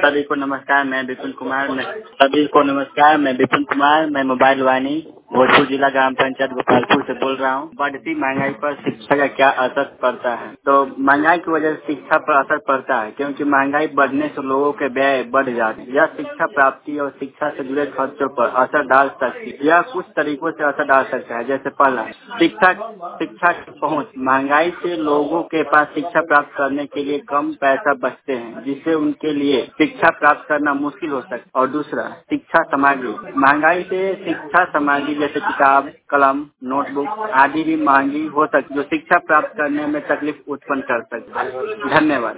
सभी को नमस्कार, मैं विपिन कुमार। मैं मोबाइल वाणी भोजपुर जिला ग्राम पंचायत गोपालपुर से बोल रहा हूँ। बढ़ती महंगाई पर शिक्षा का क्या असर पड़ता है? तो महंगाई की वजह से शिक्षा पर असर पड़ता है, क्योंकि महंगाई बढ़ने से लोगों के व्यय बढ़ जाते हैं। यह शिक्षा प्राप्ति और शिक्षा से जुड़े खर्चों पर असर डाल सकती है। यह कुछ तरीकों से असर डाल सकता है, जैसे पहला, शिक्षा की पहुँच। महंगाई से लोगों के पास शिक्षा प्राप्त करने के लिए कम पैसा बचते हैं, जिससे उनके लिए शिक्षा प्राप्त करना मुश्किल हो सकता है। और दूसरा, शिक्षा सामग्री। महंगाई से शिक्षा सामग्री जैसे किताब, कलम, नोटबुक आदि भी महंगी हो सकती है, जो शिक्षा प्राप्त करने में तकलीफ उत्पन्न कर सकती है। धन्यवाद।